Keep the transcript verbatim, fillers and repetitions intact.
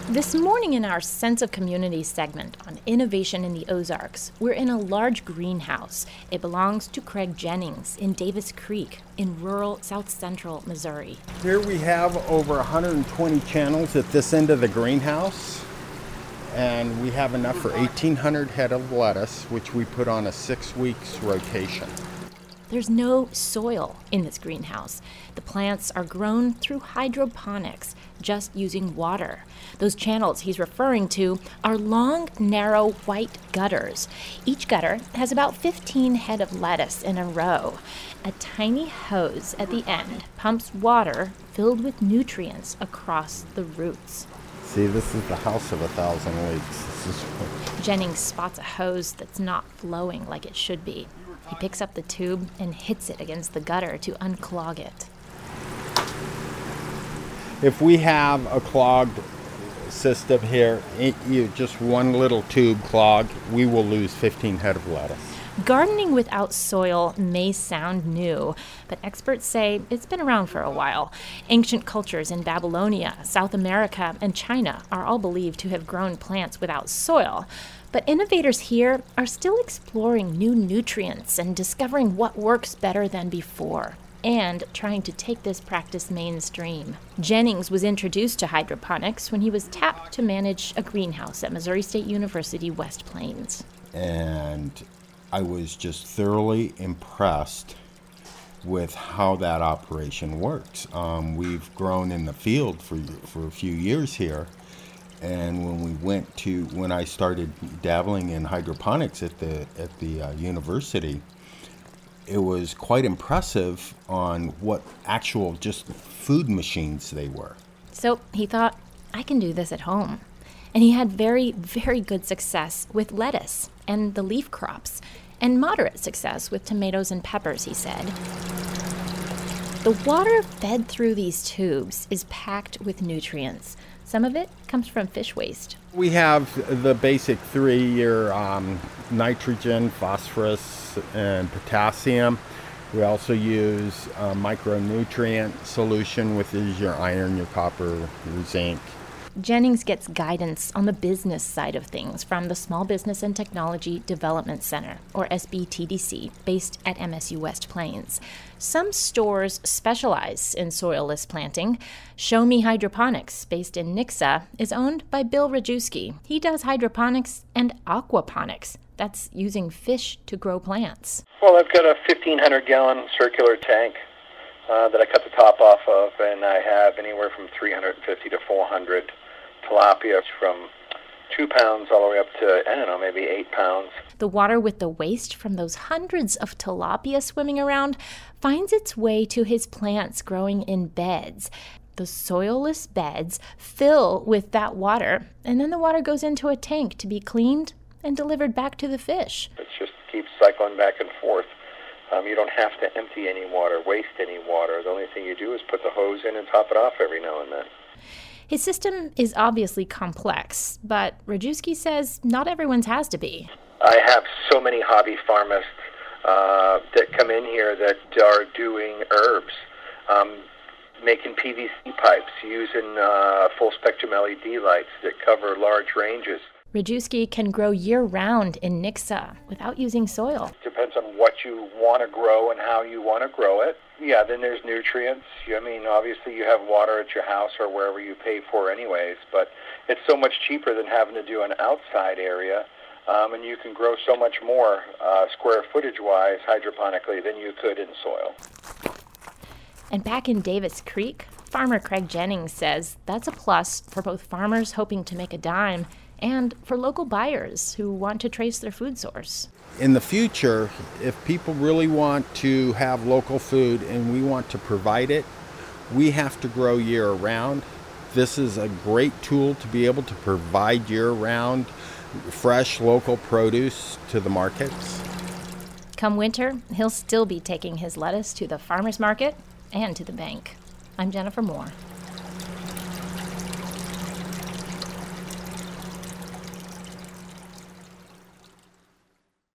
This morning in our Sense of Community segment on innovation in the Ozarks, we're in a large greenhouse. It belongs to Craig Jennings in Davis Creek in rural south central Missouri. Here we have over one hundred twenty channels at this end of the greenhouse, and we have enough for eighteen hundred head of lettuce, which we put on a six weeks rotation. There's no soil in this greenhouse. The plants are grown through hydroponics, just using water. Those channels he's referring to are long, narrow, white gutters. Each gutter has about fifteen head of lettuce in a row. A tiny hose at the end pumps water filled with nutrients across the roots. See, this is the house of a thousand leaks. This is what... Jennings spots a hose that's not flowing like it should be. He picks up the tube and hits it against the gutter to unclog it. If we have a clogged system here, it, you, just one little tube clog, we will lose fifteen head of lettuce. Gardening without soil may sound new, but experts say it's been around for a while. Ancient cultures in Babylonia, South America, and China are all believed to have grown plants without soil. But innovators here are still exploring new nutrients and discovering what works better than before, and trying to take this practice mainstream. Jennings was introduced to hydroponics when he was tapped to manage a greenhouse at Missouri State University West Plains. And I was just thoroughly impressed with how that operation works. Um, we've grown in the field for for a few years here, and when we went to when I started dabbling in hydroponics at the at the uh, university, it was quite impressive on what actual just food machines they were. So he thought, I can do this at home. And he had very, very good success with lettuce and the leaf crops, and moderate success with tomatoes and peppers, he said. The water fed through these tubes is packed with nutrients. Some of it comes from fish waste. We have the basic three, your um, nitrogen, phosphorus, and potassium. We also use a micronutrient solution, which is your iron, your copper, your zinc. Jennings gets guidance on the business side of things from the Small Business and Technology Development Center, or S B T D C, based at M S U West Plains. Some stores specialize in soilless planting. Show Me Hydroponics, based in Nixa, is owned by Bill Rajewski. He does hydroponics and aquaponics. That's using fish to grow plants. Well, I've got a fifteen hundred gallon circular tank uh, that I cut the top off of, and I have anywhere from three hundred fifty to four hundred tilapia, from two pounds all the way up to, I don't know, maybe eight pounds. The water with the waste from those hundreds of tilapia swimming around finds its way to his plants growing in beds. The soilless beds fill with that water, and then the water goes into a tank to be cleaned and delivered back to the fish. It just keeps cycling back and forth. Um, you don't have to empty any water, waste any water. The only thing you do is put the hose in and top it off every now and then. His system is obviously complex, but Rajewski says not everyone's has to be. I have so many hobby pharmacists uh, that come in here that are doing herbs, um, making P V C pipes, using uh, full-spectrum L E D lights that cover large ranges. Rajewski can grow year-round in Nixa without using soil. Depends on what you want to grow and how you want to grow it. Yeah, then there's nutrients. I mean, obviously you have water at your house or wherever you pay for anyways, but it's so much cheaper than having to do an outside area, um, and you can grow so much more uh, square footage-wise hydroponically than you could in soil. And back in Davis Creek, farmer Craig Jennings says that's a plus for both farmers hoping to make a dime and for local buyers who want to trace their food source. In the future, if people really want to have local food and we want to provide it, we have to grow year-round. This is a great tool to be able to provide year-round fresh local produce to the markets. Come winter, he'll still be taking his lettuce to the farmer's market and to the bank. I'm Jennifer Moore.